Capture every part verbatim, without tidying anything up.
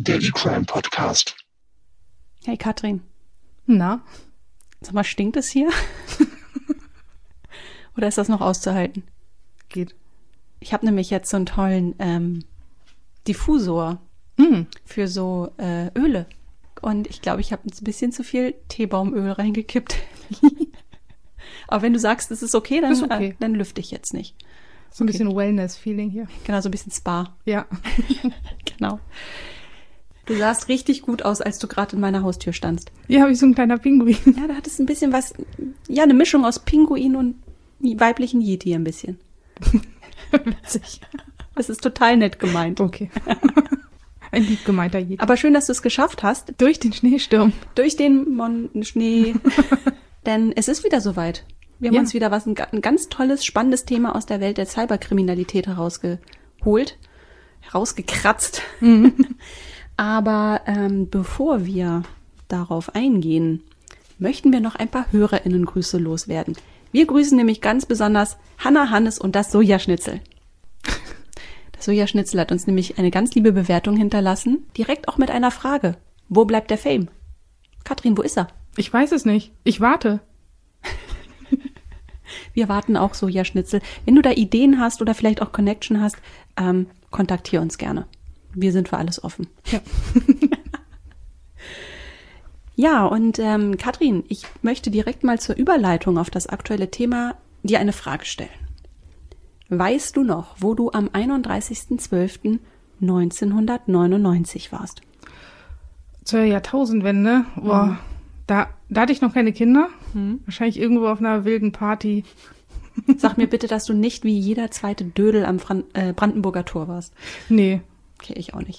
Daily Crime Podcast. Hey Katrin. Na? Sag mal, stinkt es hier? Oder ist das noch auszuhalten? Geht. Ich habe nämlich jetzt so einen tollen ähm, Diffusor Mm. für so äh, Öle. Und ich glaube, ich habe ein bisschen zu viel Teebaumöl reingekippt. Aber wenn du sagst, es ist okay, dann, Ist okay. Äh, dann lüfte ich jetzt nicht. So ein bisschen Wellness-Feeling hier. Genau, so ein bisschen Spa. Ja. Genau. Du sahst richtig gut aus, als du gerade in meiner Haustür standst. Hier habe ich so ein kleiner Pinguin. Ja, da hat es ein bisschen was, ja, eine Mischung aus Pinguin und weiblichen Yeti ein bisschen. Witzig. Das ist total nett gemeint. Okay. Ein lieb gemeinter Jeder. Aber schön, dass du es geschafft hast. Durch den Schneesturm. Durch den Mon Schnee. Denn es ist wieder soweit. Wir haben Ja. uns wieder was, ein, ein ganz tolles, spannendes Thema aus der Welt der Cyberkriminalität herausgeholt, herausgekratzt. Mhm. Aber ähm, bevor wir darauf eingehen, möchten wir noch ein paar HörerInnen-Grüße loswerden. Wir grüßen nämlich ganz besonders Hanna, Hannes und das Sojaschnitzel. Das Sojaschnitzel hat uns nämlich eine ganz liebe Bewertung hinterlassen, direkt auch mit einer Frage. Wo bleibt der Fame? Katrin, wo ist er? Ich weiß es nicht. Ich warte. Wir warten auch Sojaschnitzel. Wenn du da Ideen hast oder vielleicht auch Connection hast, ähm, kontaktiere uns gerne. Wir sind für alles offen. Ja. Ja, und ähm, Katrin, ich möchte direkt mal zur Überleitung auf das aktuelle Thema dir eine Frage stellen. Weißt du noch, wo du am einunddreißigsten zwölften neunzehnhundertneunundneunzig warst? Zur Jahrtausendwende. Boah, Mhm. da, da hatte ich noch keine Kinder. Mhm. Wahrscheinlich irgendwo auf einer wilden Party. Sag mir bitte, dass du nicht wie jeder zweite Dödel am Fran- äh, Brandenburger Tor warst. Nee. Okay, ich auch nicht.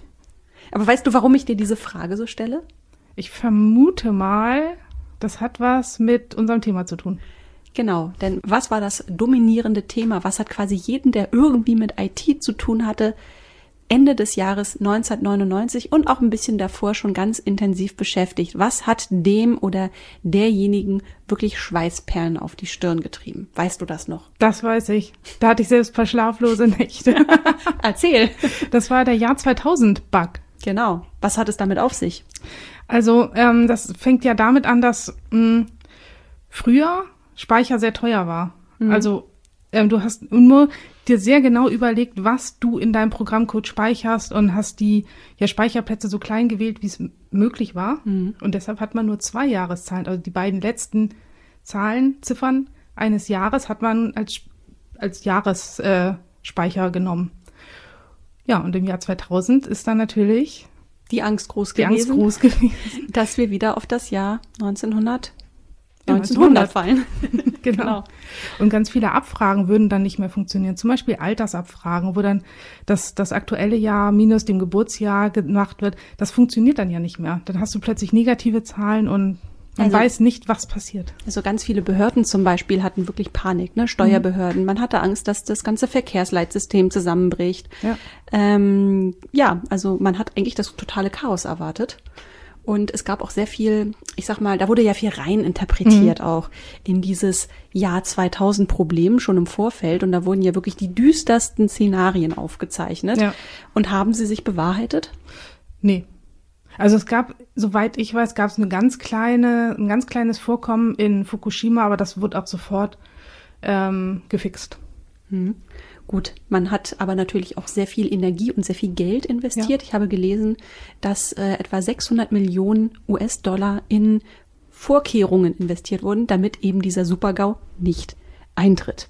Aber weißt du, warum ich dir diese Frage so stelle? Ich vermute mal, das hat was mit unserem Thema zu tun. Genau, denn was war das dominierende Thema? Was hat quasi jeden, der irgendwie mit I T zu tun hatte, Ende des Jahres neunzehnhundertneunundneunzig und auch ein bisschen davor schon ganz intensiv beschäftigt? Was hat dem oder derjenigen wirklich Schweißperlen auf die Stirn getrieben? Weißt du das noch? Das weiß ich. Da hatte ich selbst ein paar schlaflose Nächte. Erzähl. Das war der Jahr zweitausend-Bug. Genau. Was hat es damit auf sich? Also ähm, das fängt ja damit an, dass mh, früher Speicher sehr teuer war. Mhm. Also ähm, du hast nur dir sehr genau überlegt, was du in deinem Programmcode speicherst und hast die ja, Speicherplätze so klein gewählt, wie es m- möglich war. Mhm. Und deshalb hat man nur zwei Jahreszahlen, also die beiden letzten Zahlen, Ziffern eines Jahres hat man als, als Jahresspeicher äh, Speicher genommen. Ja, und im Jahr zweitausend ist dann natürlich Die Angst groß die gewesen, Angst groß gewesen. dass wir wieder auf das Jahr neunzehnhundert, Ja, neunzehnhundert fallen. Genau. Genau. Und ganz viele Abfragen würden dann nicht mehr funktionieren. Zum Beispiel Altersabfragen, wo dann das, das aktuelle Jahr minus dem Geburtsjahr gemacht wird. Das funktioniert dann ja nicht mehr. Dann hast du plötzlich negative Zahlen und man Also- weiß nicht, was passiert. Also ganz viele Behörden zum Beispiel hatten wirklich Panik, ne? Steuerbehörden. Man hatte Angst, dass das ganze Verkehrsleitsystem zusammenbricht. Ja. Ähm, ja, also man hat eigentlich das totale Chaos erwartet. Und es gab auch sehr viel, ich sag mal, da wurde ja viel rein interpretiert Mhm. auch in dieses Jahr zweitausend Problem schon im Vorfeld. Und da wurden ja wirklich die düstersten Szenarien aufgezeichnet. Ja. Und haben sie sich bewahrheitet? Nee. Also es gab, soweit ich weiß, gab es eine ganz kleine, ein ganz kleines Vorkommen in Fukushima, aber das wurde ab sofort ähm, gefixt. Hm. Gut, man hat aber natürlich auch sehr viel Energie und sehr viel Geld investiert. Ja. Ich habe gelesen, dass äh, etwa sechshundert Millionen U S-Dollar in Vorkehrungen investiert wurden, damit eben dieser Super-GAU nicht eintritt.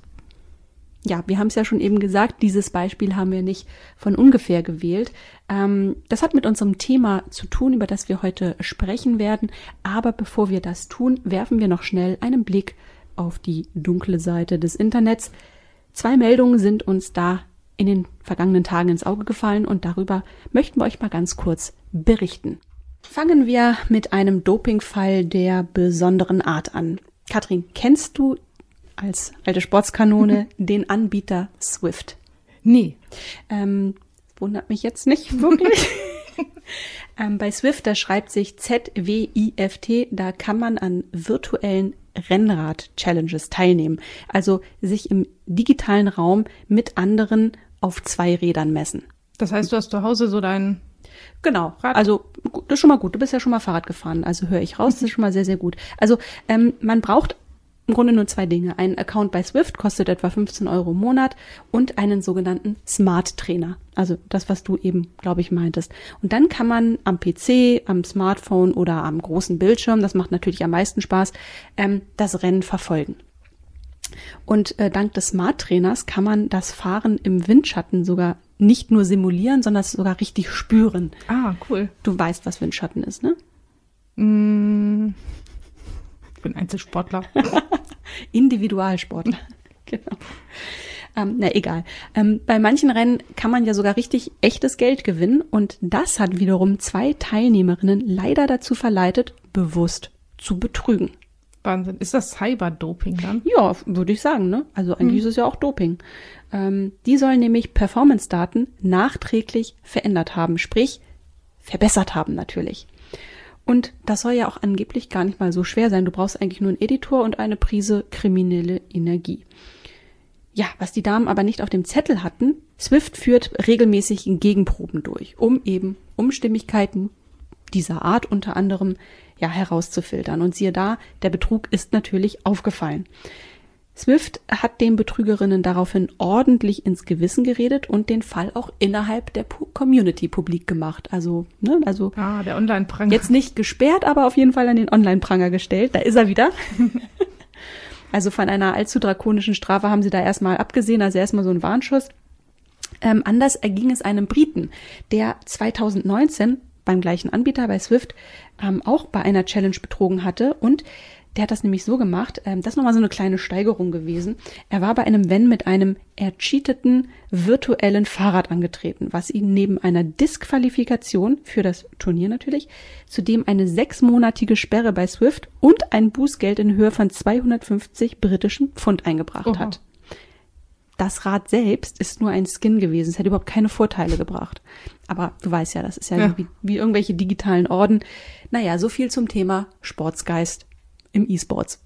Ja, wir haben es ja schon eben gesagt, dieses Beispiel haben wir nicht von ungefähr gewählt. Ähm, das hat mit unserem Thema zu tun, über das wir heute sprechen werden. Aber bevor wir das tun, werfen wir noch schnell einen Blick auf die dunkle Seite des Internets. Zwei Meldungen sind uns da in den vergangenen Tagen ins Auge gefallen und darüber möchten wir euch mal ganz kurz berichten. Fangen wir mit einem Dopingfall der besonderen Art an. Katrin, kennst du als alte Sportskanone den Anbieter Swift? Nee. Ähm, wundert mich jetzt nicht wirklich. ähm, bei Swift, da schreibt sich Z W I F T, da kann man an virtuellen Rennrad-Challenges teilnehmen. Also sich im digitalen Raum mit anderen auf zwei Rädern messen. Das heißt, du hast zu Hause so dein Genau, Rad. also das ist schon mal gut. Du bist ja schon mal Fahrrad gefahren, also höre ich raus, das ist schon mal sehr, sehr gut. Also ähm, man braucht im Grunde nur zwei Dinge. Ein Account bei Zwift kostet etwa fünfzehn Euro im Monat und einen sogenannten Smart Trainer. Also das, was du eben, glaube ich, meintest. Und dann kann man am P C, am Smartphone oder am großen Bildschirm, das macht natürlich am meisten Spaß, ähm, das Rennen verfolgen. Und äh, dank des Smart Trainers kann man das Fahren im Windschatten sogar nicht nur simulieren, sondern es sogar richtig spüren. Ah, cool. Du weißt, was Windschatten ist, ne? Mm, ich bin Einzelsportler. Individualsportler. Genau. Ähm, na, egal. Ähm, bei manchen Rennen kann man ja sogar richtig echtes Geld gewinnen und das hat wiederum zwei Teilnehmerinnen leider dazu verleitet, bewusst zu betrügen. Wahnsinn. Ist das Cyberdoping dann? Ja, würde ich sagen, ne? Also eigentlich Hm. ist es ja auch Doping. Ähm, die sollen nämlich Performance-Daten nachträglich verändert haben, sprich verbessert haben natürlich. Und das soll ja auch angeblich gar nicht mal so schwer sein. Du brauchst eigentlich nur einen Editor und eine Prise kriminelle Energie. Ja, was die Damen aber nicht auf dem Zettel hatten, Zwift führt regelmäßig Gegenproben durch, um eben Unstimmigkeiten dieser Art unter anderem ja herauszufiltern. Und siehe da, der Betrug ist natürlich aufgefallen. Zwift hat den Betrügerinnen daraufhin ordentlich ins Gewissen geredet und den Fall auch innerhalb der Community publik gemacht. Also, ne, also Ah, der Online-Pranger. jetzt nicht gesperrt, aber auf jeden Fall an den Online-Pranger gestellt. Da ist er wieder. Also von einer allzu drakonischen Strafe haben sie da erstmal abgesehen, also erstmal so ein Warnschuss. Ähm, anders erging es einem Briten, der zwanzig neunzehn beim gleichen Anbieter, bei Zwift, ähm, auch bei einer Challenge betrogen hatte. Und der hat das nämlich so gemacht, ähm, das ist nochmal so eine kleine Steigerung gewesen. Er war bei einem Rennen mit einem ercheateten virtuellen Fahrrad angetreten, was ihn neben einer Disqualifikation für das Turnier natürlich, zudem eine sechsmonatige Sperre bei Zwift und ein Bußgeld in Höhe von zweihundertfünfzig britischen Pfund eingebracht Oha. hat. Das Rad selbst ist nur ein Skin gewesen. Es hätte überhaupt keine Vorteile gebracht. Aber du weißt ja, das ist ja, Ja. so wie, wie irgendwelche digitalen Orden. Naja, so viel zum Thema Sportsgeist im E-Sports.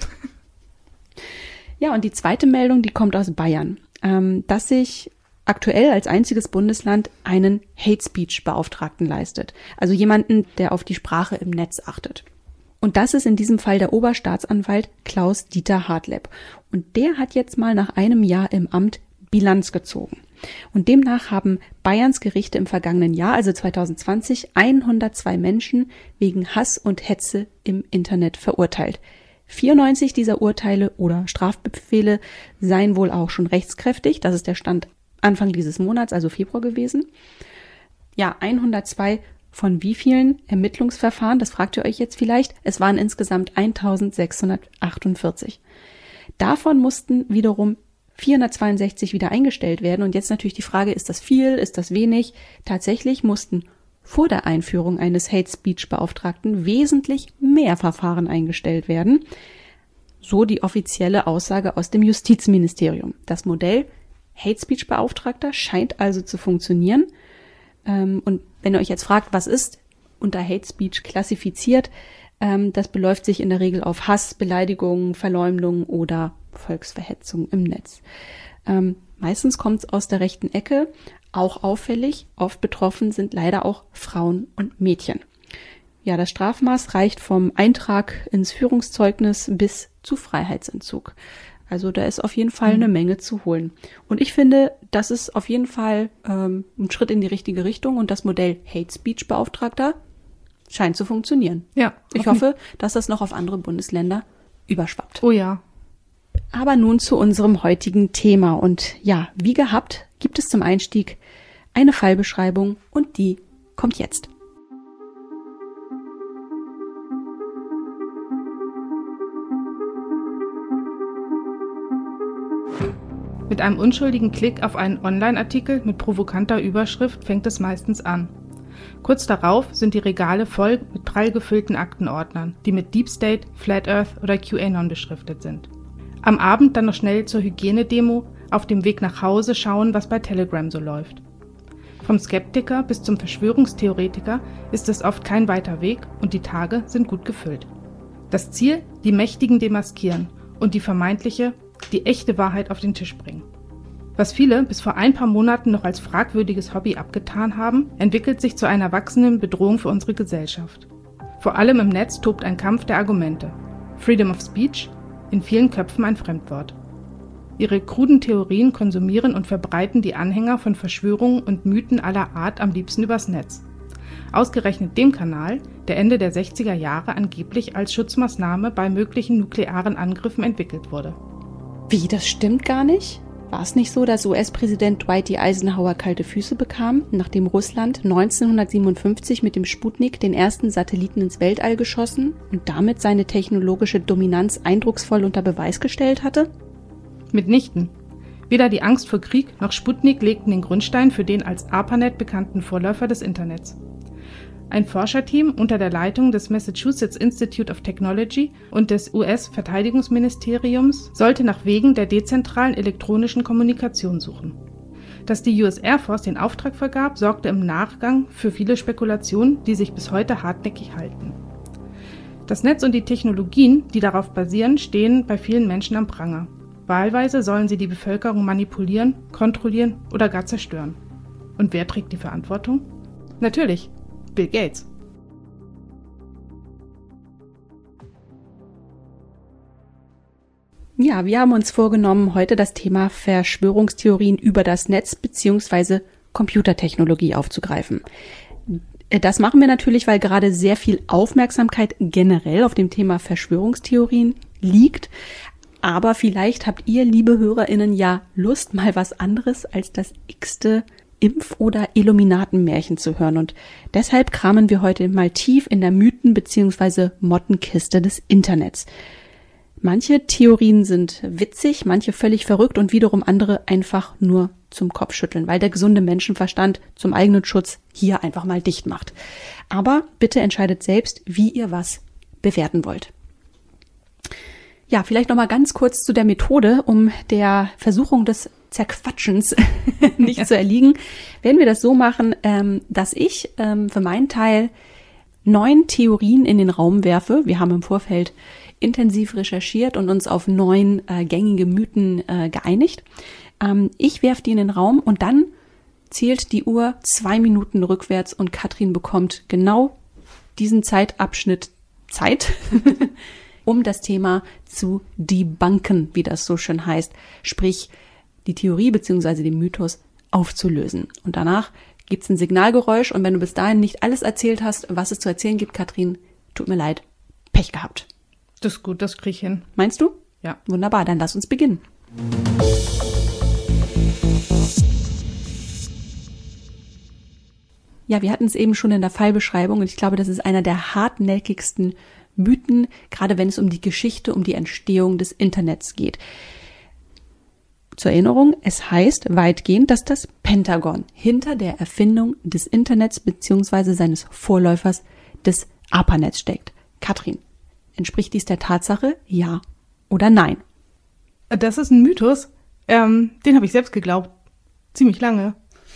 Ja, und die zweite Meldung, die kommt aus Bayern, ähm, dass sich aktuell als einziges Bundesland einen Hate Speech Beauftragten leistet. Also jemanden, der auf die Sprache im Netz achtet. Und das ist in diesem Fall der Oberstaatsanwalt Klaus-Dieter Hartleb. Und der hat jetzt mal nach einem Jahr im Amt Bilanz gezogen. Und demnach haben Bayerns Gerichte im vergangenen Jahr, also zwanzig zwanzig, hundertzwei Menschen wegen Hass und Hetze im Internet verurteilt. vierundneunzig dieser Urteile oder Strafbefehle seien wohl auch schon rechtskräftig. Das ist der Stand Anfang dieses Monats, also Februar gewesen. Ja, hundertzwei von wie vielen Ermittlungsverfahren? Das fragt ihr euch jetzt vielleicht. Es waren insgesamt eintausendsechshundertachtundvierzig. Davon mussten wiederum vierhundertzweiundsechzig wieder eingestellt werden. Und jetzt natürlich die Frage, ist das viel, ist das wenig? Tatsächlich mussten vor der Einführung eines Hate Speech Beauftragten wesentlich mehr Verfahren eingestellt werden. So die offizielle Aussage aus dem Justizministerium. Das Modell Hate Speech Beauftragter scheint also zu funktionieren. Und wenn ihr euch jetzt fragt, was ist unter Hate Speech klassifiziert, das beläuft sich in der Regel auf Hass, Beleidigungen, Verleumdung oder Volksverhetzung im Netz. Ähm, meistens kommt es aus der rechten Ecke, auch auffällig. Oft betroffen sind leider auch Frauen und Mädchen. Ja, das Strafmaß reicht vom Eintrag ins Führungszeugnis bis zu Freiheitsentzug. Also da ist auf jeden Fall eine Menge zu holen. Und ich finde, das ist auf jeden Fall ähm, ein Schritt in die richtige Richtung und das Modell Hate Speech Beauftragter scheint zu funktionieren. Ja. Ich hoffe, dass das noch auf andere Bundesländer überschwappt. Oh ja. Aber nun zu unserem heutigen Thema. Und ja, wie gehabt, gibt es zum Einstieg eine Fallbeschreibung und die kommt jetzt. Mit einem unschuldigen Klick auf einen Online-Artikel mit provokanter Überschrift fängt es meistens an. Kurz darauf sind die Regale voll mit prall gefüllten Aktenordnern, die mit Deep State, Flat Earth oder QAnon beschriftet sind. Am Abend dann noch schnell zur Hygienedemo, auf dem Weg nach Hause schauen, was bei Telegram so läuft. Vom Skeptiker bis zum Verschwörungstheoretiker ist es oft kein weiter Weg und die Tage sind gut gefüllt. Das Ziel? Die Mächtigen demaskieren und die vermeintliche, die echte Wahrheit auf den Tisch bringen. Was viele bis vor ein paar Monaten noch als fragwürdiges Hobby abgetan haben, entwickelt sich zu einer wachsenden Bedrohung für unsere Gesellschaft. Vor allem im Netz tobt ein Kampf der Argumente. Freedom of Speech, in vielen Köpfen ein Fremdwort. Ihre kruden Theorien konsumieren und verbreiten die Anhänger von Verschwörungen und Mythen aller Art am liebsten übers Netz. Ausgerechnet dem Kanal, der Ende der sechziger Jahre angeblich als Schutzmaßnahme bei möglichen nuklearen Angriffen entwickelt wurde. Wie, das stimmt gar nicht? War es nicht so, dass U S-Präsident Dwight D. Eisenhower kalte Füße bekam, nachdem Russland neunzehnhundertsiebenundfünfzig mit dem Sputnik den ersten Satelliten ins Weltall geschossen und damit seine technologische Dominanz eindrucksvoll unter Beweis gestellt hatte? Mitnichten. Weder die Angst vor Krieg noch Sputnik legten den Grundstein für den als ARPANET bekannten Vorläufer des Internets. Ein Forscherteam unter der Leitung des Massachusetts Institute of Technology und des U S-Verteidigungsministeriums sollte nach Wegen der dezentralen elektronischen Kommunikation suchen. Dass die U S Air Force den Auftrag vergab, sorgte im Nachgang für viele Spekulationen, die sich bis heute hartnäckig halten. Das Netz und die Technologien, die darauf basieren, stehen bei vielen Menschen am Pranger. Wahlweise sollen sie die Bevölkerung manipulieren, kontrollieren oder gar zerstören. Und wer trägt die Verantwortung? Natürlich Bill Gates. Ja, wir haben uns vorgenommen, heute das Thema Verschwörungstheorien über das Netz bzw. Computertechnologie aufzugreifen. Das machen wir natürlich, weil gerade sehr viel Aufmerksamkeit generell auf dem Thema Verschwörungstheorien liegt. Aber vielleicht habt ihr, liebe HörerInnen, ja Lust, mal was anderes als das x-te Impf- oder Illuminatenmärchen zu hören. Und deshalb kramen wir heute mal tief in der Mythen- bzw. Mottenkiste des Internets. Manche Theorien sind witzig, manche völlig verrückt und wiederum andere einfach nur zum Kopfschütteln, weil der gesunde Menschenverstand zum eigenen Schutz hier einfach mal dicht macht. Aber bitte entscheidet selbst, wie ihr was bewerten wollt. Ja, vielleicht noch mal ganz kurz zu der Methode, um der Versuchung des Zerquatschens nicht zu erliegen, werden wir das so machen, ähm, dass ich ähm, für meinen Teil neun Theorien in den Raum werfe. Wir haben im Vorfeld intensiv recherchiert und uns auf neun äh, gängige Mythen äh, geeinigt. Ähm, ich werfe die in den Raum und dann zählt die Uhr zwei Minuten rückwärts und Katrin bekommt genau diesen Zeitabschnitt Zeit, um das Thema zu debunken, wie das so schön heißt. Sprich, die Theorie bzw. den Mythos aufzulösen. Und danach gibt's ein Signalgeräusch und wenn du bis dahin nicht alles erzählt hast, was es zu erzählen gibt, Katrin, tut mir leid, Pech gehabt. Das ist gut, das krieg ich hin. Meinst du? Ja. Wunderbar, dann lass uns beginnen. Ja, wir hatten es eben schon in der Fallbeschreibung und ich glaube, das ist einer der hartnäckigsten Mythen, gerade wenn es um die Geschichte, um die Entstehung des Internets geht. Zur Erinnerung, es heißt weitgehend, dass das Pentagon hinter der Erfindung des Internets bzw. seines Vorläufers des ARPANET steckt. Katrin, entspricht dies der Tatsache, ja oder nein? Das ist ein Mythos, ähm, den habe ich selbst geglaubt. Ziemlich lange.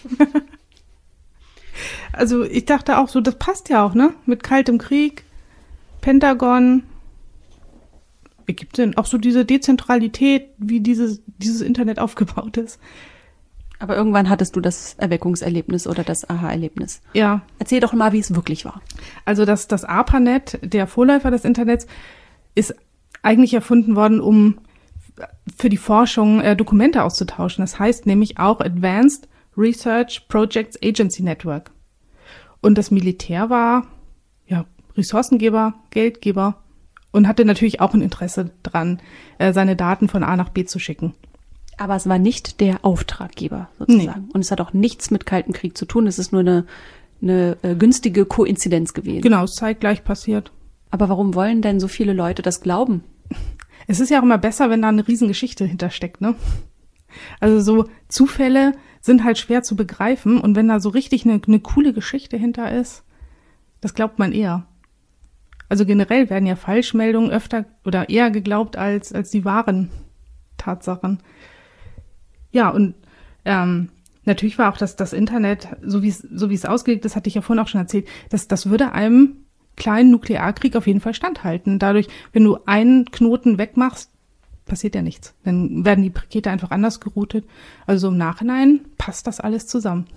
Also ich dachte auch so, das passt ja auch, ne? Mit Kaltem Krieg, Pentagon. Wie gibt es denn auch so diese Dezentralität, wie dieses, dieses Internet aufgebaut ist? Aber irgendwann hattest du das Erweckungserlebnis oder das Aha-Erlebnis. Ja. Erzähl doch mal, wie es wirklich war. Also das, das ARPANET, der Vorläufer des Internets, ist eigentlich erfunden worden, um für die Forschung äh, Dokumente auszutauschen. Das heißt nämlich auch Advanced Research Projects Agency Network. Und das Militär war ja Ressourcengeber, Geldgeber und hatte natürlich auch ein Interesse dran, äh, seine Daten von A nach B zu schicken. Aber es war nicht der Auftraggeber sozusagen. Nee. Und es hat auch nichts mit Kalten Krieg zu tun. Es ist nur eine, eine äh, günstige Koinzidenz gewesen. Genau, es ist zeitgleich passiert. Aber warum wollen denn so viele Leute das glauben? Es ist ja auch immer besser, wenn da eine Riesengeschichte hintersteckt, ne? Also so Zufälle sind halt schwer zu begreifen. Und wenn da so richtig eine, eine coole Geschichte hinter ist, das glaubt man eher. Also generell werden ja Falschmeldungen öfter oder eher geglaubt als, als die wahren Tatsachen. Ja, und ähm, natürlich war auch das, das Internet, so wie es so wie es ausgelegt ist, hatte ich ja vorhin auch schon erzählt, dass das würde einem kleinen Nuklearkrieg auf jeden Fall standhalten. Dadurch, wenn du einen Knoten wegmachst, passiert ja nichts. Dann werden die Pakete einfach anders geroutet. Also im Nachhinein passt das alles zusammen.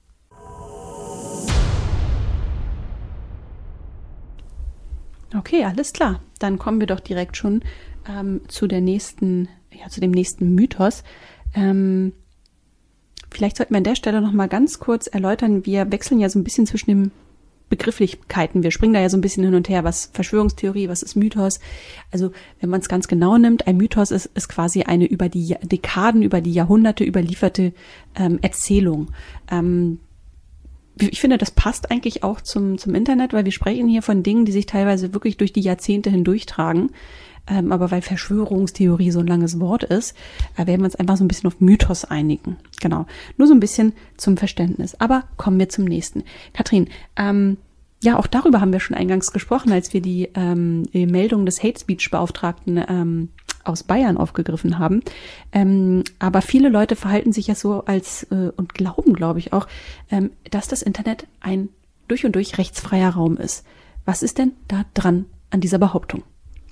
Okay, alles klar. Dann kommen wir doch direkt schon ähm, zu der nächsten, ja, zu dem nächsten Mythos. Ähm, vielleicht sollten wir an der Stelle noch mal ganz kurz erläutern. Wir wechseln ja so ein bisschen zwischen den Begrifflichkeiten. Wir springen da ja so ein bisschen hin und her. Was Verschwörungstheorie, was ist Mythos? Also wenn man es ganz genau nimmt, ein Mythos ist, ist quasi eine über die Dekaden, über die Jahrhunderte überlieferte ähm, Erzählung. Ähm, Ich finde, das passt eigentlich auch zum, zum Internet, weil wir sprechen hier von Dingen, die sich teilweise wirklich durch die Jahrzehnte hindurchtragen. Ähm, aber weil Verschwörungstheorie so ein langes Wort ist, äh, werden wir uns einfach so ein bisschen auf Mythos einigen. Genau. Nur so ein bisschen zum Verständnis. Aber kommen wir zum nächsten. Katrin, ähm, ja, auch darüber haben wir schon eingangs gesprochen, als wir die, ähm, die Meldung des Hate Speech Beauftragten ähm, aus Bayern aufgegriffen haben. Ähm, aber viele Leute verhalten sich ja so als äh, und glauben, glaube ich auch, ähm, dass das Internet ein durch und durch rechtsfreier Raum ist. Was ist denn da dran an dieser Behauptung?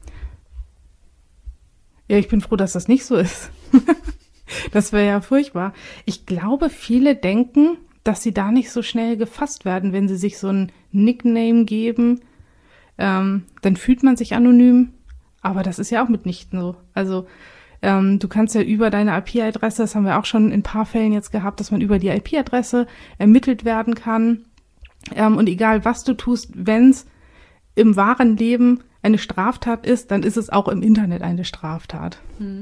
Ja, ich bin froh, dass das nicht so ist. Das wäre ja furchtbar. Ich glaube, viele denken, dass sie da nicht so schnell gefasst werden, wenn sie sich so ein Nickname geben. Ähm, dann fühlt man sich anonym. Aber das ist ja auch mitnichten so. Also ähm, du kannst ja über deine I P-Adresse, das haben wir auch schon in ein paar Fällen jetzt gehabt, dass man über die I P-Adresse ermittelt werden kann. Ähm, und egal, was du tust, wenn es im wahren Leben eine Straftat ist, dann ist es auch im Internet eine Straftat. Mhm.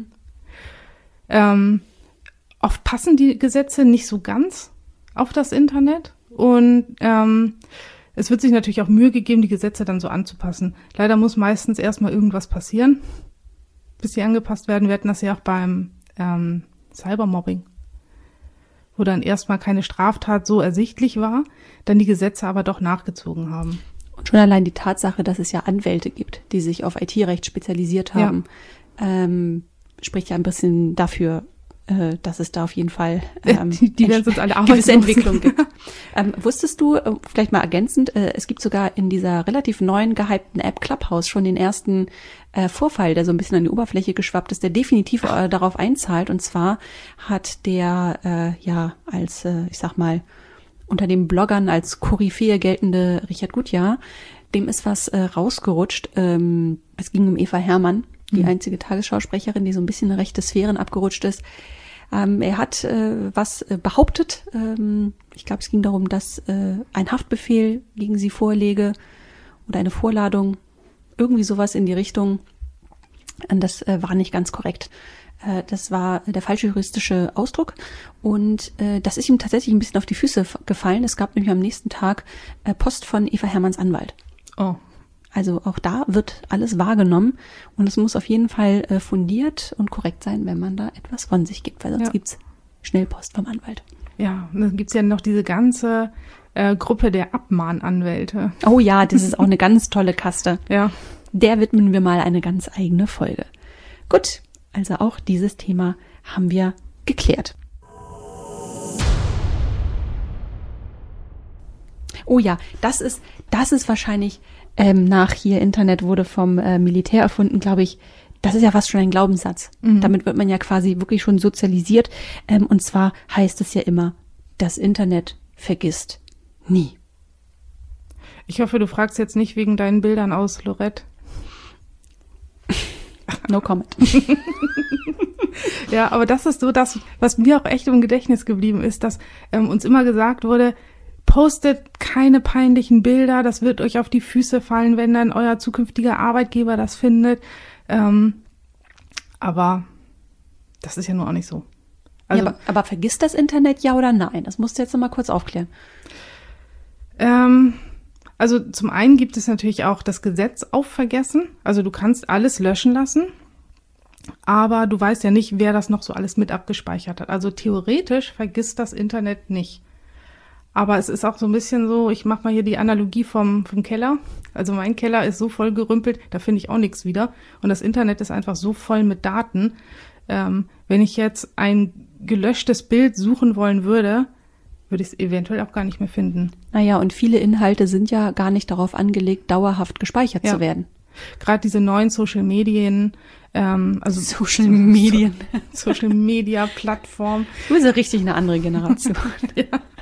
Ähm, oft passen die Gesetze nicht so ganz auf das Internet und ähm, es wird sich natürlich auch Mühe gegeben, die Gesetze dann so anzupassen. Leider muss meistens erstmal irgendwas passieren, bis sie angepasst werden. Wir hatten das ja auch beim ähm, Cybermobbing, wo dann erstmal keine Straftat so ersichtlich war, dann die Gesetze aber doch nachgezogen haben. Und schon allein die Tatsache, dass es ja Anwälte gibt, die sich auf I T-Recht spezialisiert haben, ja. ähm, spricht ja ein bisschen dafür, äh, dass es da auf jeden Fall ähm, die, die werden uns alle gewisse Entwicklung gibt. ähm, wusstest du, äh, vielleicht mal ergänzend, äh, es gibt sogar in dieser relativ neuen gehypten App Clubhouse schon den ersten äh, Vorfall, der so ein bisschen an die Oberfläche geschwappt ist, der definitiv äh, darauf einzahlt. Und zwar hat der, äh, ja, als, äh, ich sag mal, unter den Bloggern als Koryphäe geltende Richard Gutjahr, dem ist was äh, rausgerutscht. Ähm, es ging um Eva Herrmann, die mhm. einzige Tagesschausprecherin, die so ein bisschen in rechte Sphären abgerutscht ist. Ähm, er hat äh, was äh, behauptet. Ähm, ich glaube, es ging darum, dass äh, ein Haftbefehl gegen sie vorläge oder eine Vorladung, irgendwie sowas in die Richtung. Und das äh, war nicht ganz korrekt. Das war der falsche juristische Ausdruck und äh, das ist ihm tatsächlich ein bisschen auf die Füße gefallen. Es gab nämlich am nächsten Tag äh, Post von Eva Herrmanns Anwalt. Oh. Also auch da wird alles wahrgenommen und es muss auf jeden Fall äh, fundiert und korrekt sein, wenn man da etwas von sich gibt, weil sonst ja. gibt's Schnellpost vom Anwalt. Ja, und dann gibt's ja noch diese ganze äh, Gruppe der Abmahnanwälte. Oh ja, das ist auch eine ganz tolle Kaste. Ja. Der widmen wir mal eine ganz eigene Folge. Gut. Also auch dieses Thema haben wir geklärt. Oh ja, das ist, das ist wahrscheinlich ähm, nach hier Internet wurde vom äh, Militär erfunden, glaube ich. Das ist ja fast schon ein Glaubenssatz. Mhm. Damit wird man ja quasi wirklich schon sozialisiert. Ähm, und zwar heißt es ja immer, das Internet vergisst nie. Ich hoffe, du fragst jetzt nicht wegen deinen Bildern aus Lorette. No comment. Ja, aber das ist so das, was mir auch echt im Gedächtnis geblieben ist, dass ähm, uns immer gesagt wurde, postet keine peinlichen Bilder, das wird euch auf die Füße fallen, wenn dann euer zukünftiger Arbeitgeber das findet. Ähm, aber das ist ja nur auch nicht so. Also, ja, aber, aber vergisst das Internet ja oder nein? Das musst du jetzt noch mal kurz aufklären. Ähm... Also zum einen gibt es natürlich auch das Gesetz auf Vergessen. Also du kannst alles löschen lassen, aber du weißt ja nicht, wer das noch so alles mit abgespeichert hat. Also theoretisch vergisst das Internet nicht. Aber es ist auch so ein bisschen so, ich mache mal hier die Analogie vom, vom Keller. Also mein Keller ist so voll gerümpelt, da finde ich auch nichts wieder. Und das Internet ist einfach so voll mit Daten. Ähm, wenn ich jetzt ein gelöschtes Bild suchen wollen würde, würde ich es eventuell auch gar nicht mehr finden. Naja, und viele Inhalte sind ja gar nicht darauf angelegt, dauerhaft gespeichert ja. zu werden. gerade diese neuen Social Medien, ähm, also Social so, Medien. So, Social Media Plattform. Du bist ja richtig eine andere Generation. Ja.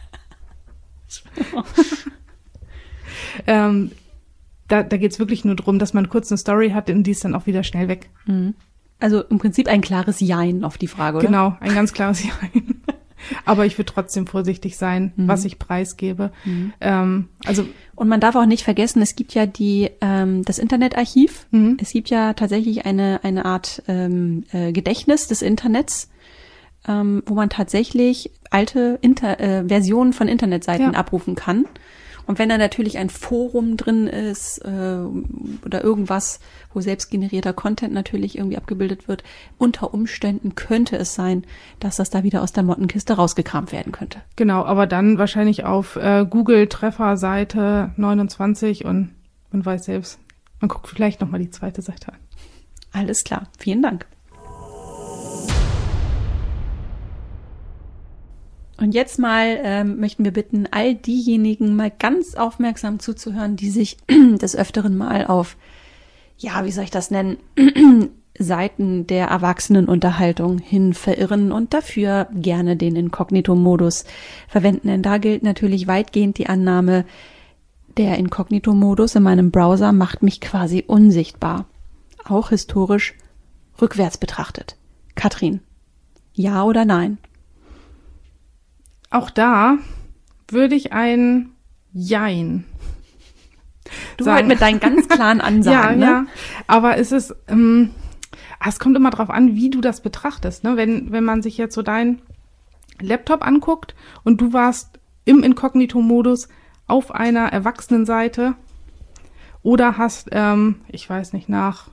ähm, da da geht es wirklich nur darum, dass man kurz eine Story hat und die ist dann auch wieder schnell weg. Also im Prinzip ein klares Jein auf die Frage, oder? Genau, ein ganz klares Jein. Aber ich würde trotzdem vorsichtig sein, mhm. was ich preisgebe. Mhm. Ähm, also und man darf auch nicht vergessen, es gibt ja die ähm, das Internetarchiv. Mhm. Es gibt ja tatsächlich eine eine Art ähm, äh, Gedächtnis des Internets, ähm, wo man tatsächlich alte Inter äh, Versionen von Internetseiten ja. abrufen kann. Und wenn da natürlich ein Forum drin ist äh, oder irgendwas, wo selbstgenerierter Content natürlich irgendwie abgebildet wird, unter Umständen könnte es sein, dass das da wieder aus der Mottenkiste rausgekramt werden könnte. Genau, aber dann wahrscheinlich auf äh, Google-Treffer-Seite neunundzwanzig und man weiß selbst, man guckt vielleicht nochmal die zweite Seite an. Alles klar, vielen Dank. Und jetzt mal ähm, möchten wir bitten, all diejenigen mal ganz aufmerksam zuzuhören, die sich des Öfteren mal auf, ja, wie soll ich das nennen, Seiten der Erwachsenenunterhaltung hin verirren und dafür gerne den Inkognito-Modus verwenden. Denn da gilt natürlich weitgehend die Annahme, der Inkognito-Modus in meinem Browser macht mich quasi unsichtbar. Auch historisch rückwärts betrachtet. Katrin, ja oder nein? Auch da würde ich ein Jein Du sagen. halt mit deinen ganz klaren Ansagen, ja, ne? Ja, aber es ist, ähm, es kommt immer drauf an, wie du das betrachtest, ne? Wenn, wenn man sich jetzt so deinen Laptop anguckt und du warst im Inkognito-Modus auf einer Erwachsenenseite oder hast, ähm, ich weiß nicht, nach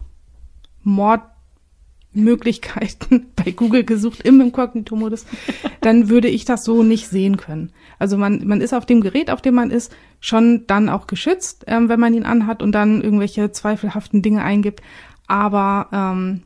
Mordmöglichkeiten bei Google gesucht im Inkognito-Modus, dann würde ich das so nicht sehen können. Also man, man ist auf dem Gerät, auf dem man ist, schon dann auch geschützt, ähm, wenn man ihn anhat und dann irgendwelche zweifelhaften Dinge eingibt. Aber ähm,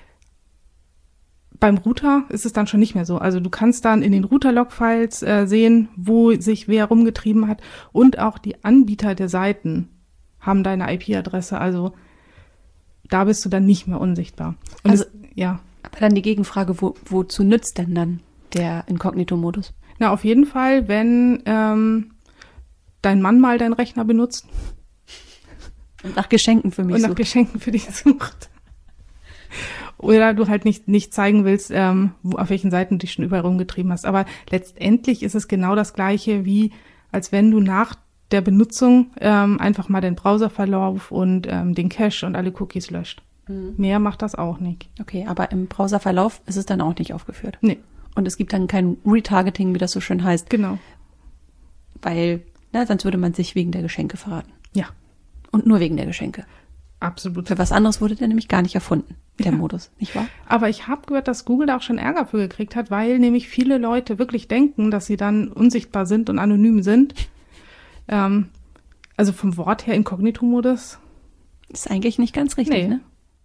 beim Router ist es dann schon nicht mehr so. Also du kannst dann in den Router-Log-Files äh, sehen, wo sich wer rumgetrieben hat. Und auch die Anbieter der Seiten haben deine I P-Adresse. Also da bist du dann nicht mehr unsichtbar. Und also, es, ja. Aber dann die Gegenfrage, wo, wozu nützt denn dann der Inkognito-Modus? Na, auf jeden Fall, wenn ähm, dein Mann mal deinen Rechner benutzt. Und nach Geschenken für mich Und nach sucht. Geschenken für dich sucht. Oder du halt nicht nicht zeigen willst, ähm, wo, auf welchen Seiten du dich schon überall rumgetrieben hast. Aber letztendlich ist es genau das Gleiche, wie als wenn du nach der Benutzung ähm, einfach mal den Browserverlauf und ähm, den Cache und alle Cookies löscht. Mhm. Mehr macht das auch nicht. Okay, aber im Browserverlauf ist es dann auch nicht aufgeführt? Nee. Und es gibt dann kein Retargeting, wie das so schön heißt? Genau. Weil, na, sonst würde man sich wegen der Geschenke verraten. Ja. Und nur wegen der Geschenke. Absolut. Für was anderes wurde der nämlich gar nicht erfunden, der ja. Modus, nicht wahr? Aber ich habe gehört, dass Google da auch schon Ärger für gekriegt hat, weil nämlich viele Leute wirklich denken, dass sie dann unsichtbar sind und anonym sind. Ähm, also vom Wort her Inkognito-Modus. Ist eigentlich nicht ganz richtig, nee. ne?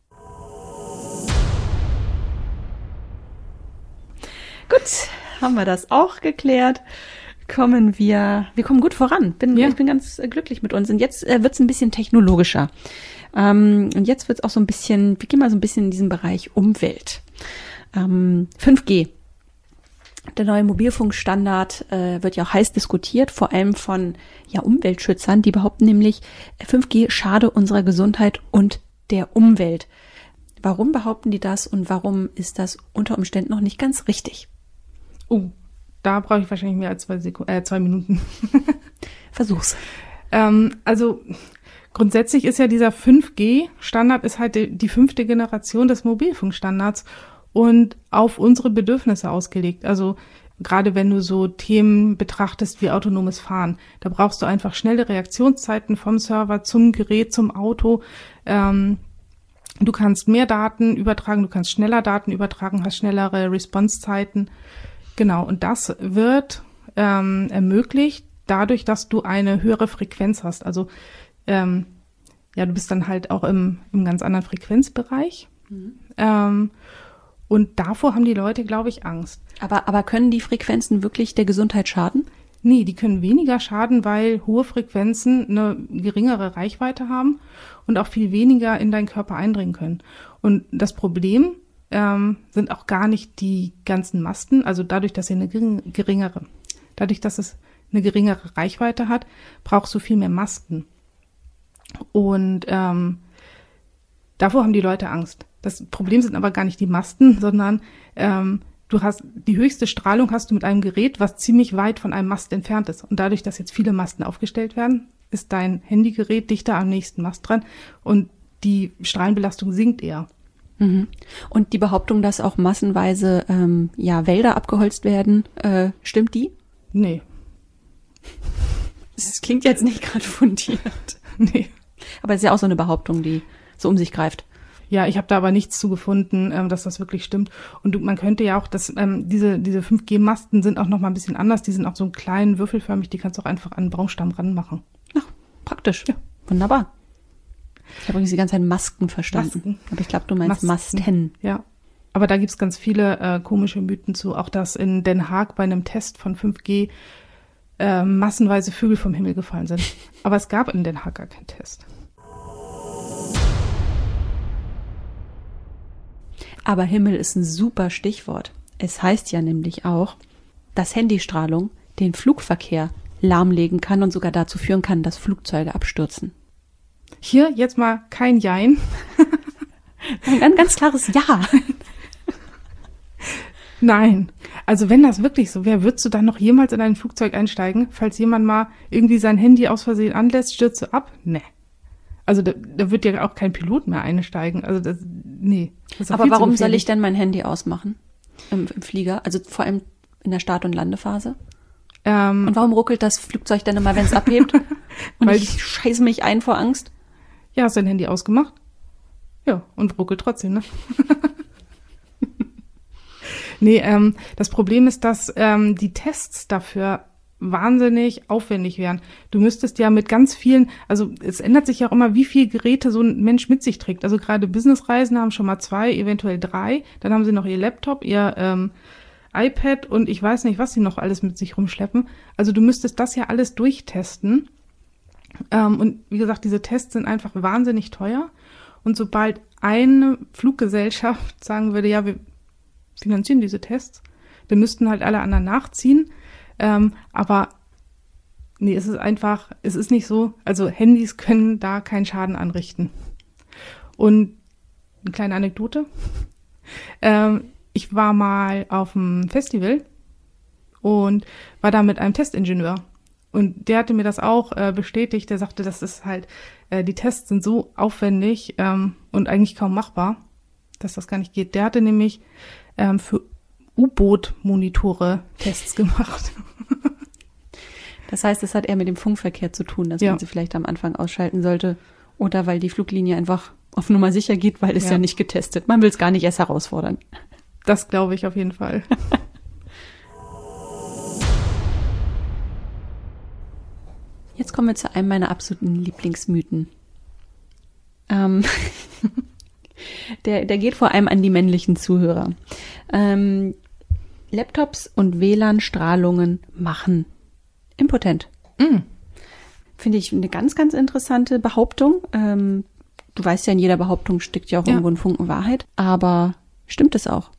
Gut, haben wir das auch geklärt. Kommen wir, wir kommen gut voran. Bin, ja. Ich bin ganz äh, glücklich mit uns. Und jetzt äh, wird's ein bisschen technologischer. Ähm, und jetzt wird's auch so ein bisschen, wir gehen mal so ein bisschen in diesen Bereich Umwelt. Ähm, fünf G. Der neue Mobilfunkstandard äh, wird ja auch heiß diskutiert, vor allem von ja Umweltschützern, die behaupten nämlich, fünf G schade unserer Gesundheit und der Umwelt. Warum behaupten die das und warum ist das unter Umständen noch nicht ganz richtig? Oh, da brauche ich wahrscheinlich mehr als zwei, Sek- äh, zwei Minuten. Versuch's. Ähm, also grundsätzlich ist ja dieser fünf G-Standard ist halt die, die fünfte Generation des Mobilfunkstandards und auf unsere Bedürfnisse ausgelegt. Also gerade wenn du so Themen betrachtest wie autonomes Fahren, da brauchst du einfach schnelle Reaktionszeiten vom Server zum Gerät, zum Auto. Ähm, du kannst mehr Daten übertragen, du kannst schneller Daten übertragen, hast schnellere Response-Zeiten. Genau, und das wird ähm, ermöglicht dadurch, dass du eine höhere Frequenz hast. Also ähm, ja, du bist dann halt auch im, im ganz anderen Frequenzbereich. Mhm. Ähm, und davor haben die Leute, glaube ich, Angst. Aber, aber können die Frequenzen wirklich der Gesundheit schaden? Nee, die können weniger schaden, weil hohe Frequenzen eine geringere Reichweite haben und auch viel weniger in deinen Körper eindringen können. Und das Problem ähm, sind auch gar nicht die ganzen Masten, also dadurch, dass sie eine geringere, dadurch, dass es eine geringere Reichweite hat, brauchst du viel mehr Masten. Und ähm, davor haben die Leute Angst. Das Problem sind aber gar nicht die Masten, sondern ähm, du hast die höchste Strahlung hast du mit einem Gerät, was ziemlich weit von einem Mast entfernt ist. Und dadurch, dass jetzt viele Masten aufgestellt werden, ist dein Handygerät dichter am nächsten Mast dran und die Strahlenbelastung sinkt eher. Mhm. Und die Behauptung, dass auch massenweise ähm, ja Wälder abgeholzt werden, äh, stimmt die? Nee. Das klingt jetzt nicht gerade fundiert. Nee. Aber es ist ja auch so eine Behauptung, die so um sich greift. Ja, ich habe da aber nichts zu gefunden, ähm, dass das wirklich stimmt. Und du, man könnte ja auch, dass ähm, diese diese fünf G Masten sind auch noch mal ein bisschen anders. Die sind auch so klein, würfelförmig. Die kannst du auch einfach an den Baumstamm ranmachen. Ach, praktisch. Ja. Wunderbar. Ich habe übrigens die ganze Zeit Masken verstanden. Masken. Aber ich glaube, du meinst Masten. Masten. Ja. Aber da gibt's ganz viele äh, komische Mythen zu. Auch dass in Den Haag bei einem Test von fünf G äh, massenweise Vögel vom Himmel gefallen sind. Aber es gab in Den Haag gar keinen Test. Aber Himmel ist ein super Stichwort. Es heißt ja nämlich auch, dass Handystrahlung den Flugverkehr lahmlegen kann und sogar dazu führen kann, dass Flugzeuge abstürzen. Hier jetzt mal kein Jein. Ein ganz, ganz klares Ja. Nein. Also wenn das wirklich so wäre, würdest du dann noch jemals in ein Flugzeug einsteigen, falls jemand mal irgendwie sein Handy aus Versehen anlässt, stürzt du ab? Nee. Also da, da wird ja auch kein Pilot mehr einsteigen. Also das, nee. Das Aber warum soll ich denn mein Handy ausmachen im, im Flieger? Also vor allem in der Start- und Landephase? Ähm, und warum ruckelt das Flugzeug denn immer, wenn es abhebt? Und Weil ich scheiße mich ein vor Angst? Ja, hast dein Handy ausgemacht? Ja, und ruckelt trotzdem, ne? Nee, ähm, das Problem ist, dass ähm, die Tests dafür wahnsinnig aufwendig wären. Du müsstest ja mit ganz vielen, also es ändert sich ja auch immer, wie viele Geräte so ein Mensch mit sich trägt. Also gerade Businessreisen haben schon mal zwei, eventuell drei. Dann haben sie noch ihr Laptop, ihr ähm, iPad und ich weiß nicht, was sie noch alles mit sich rumschleppen. Also du müsstest das ja alles durchtesten. Ähm, und wie gesagt, diese Tests sind einfach wahnsinnig teuer. Und sobald eine Fluggesellschaft sagen würde, ja, wir finanzieren diese Tests, dann müssten halt alle anderen nachziehen. Ähm, aber nee, es ist einfach, es ist nicht so, also Handys können da keinen Schaden anrichten. Und eine kleine Anekdote. Ähm, ich war mal auf einem Festival und war da mit einem Testingenieur. Und der hatte mir das auch äh, bestätigt. Der sagte, das ist halt, äh, die Tests sind so aufwendig ähm, und eigentlich kaum machbar, dass das gar nicht geht. Der hatte nämlich ähm, für U-Boot-Monitore Tests gemacht. Das heißt, es hat eher mit dem Funkverkehr zu tun, dass Ja. man sie vielleicht am Anfang ausschalten sollte. Oder weil die Fluglinie einfach auf Nummer sicher geht, weil es ja, Ja. nicht getestet. Man will es gar nicht erst herausfordern. Das glaube ich auf jeden Fall. Jetzt kommen wir zu einem meiner absoluten Lieblingsmythen. Ähm, der, der geht vor allem an die männlichen Zuhörer. Ähm, Laptops und W L A N-Strahlungen machen impotent. Mm. Finde ich eine ganz, ganz interessante Behauptung. Ähm, du weißt ja, in jeder Behauptung steckt ja auch Ja. irgendwo ein Funken Wahrheit. Aber stimmt es auch?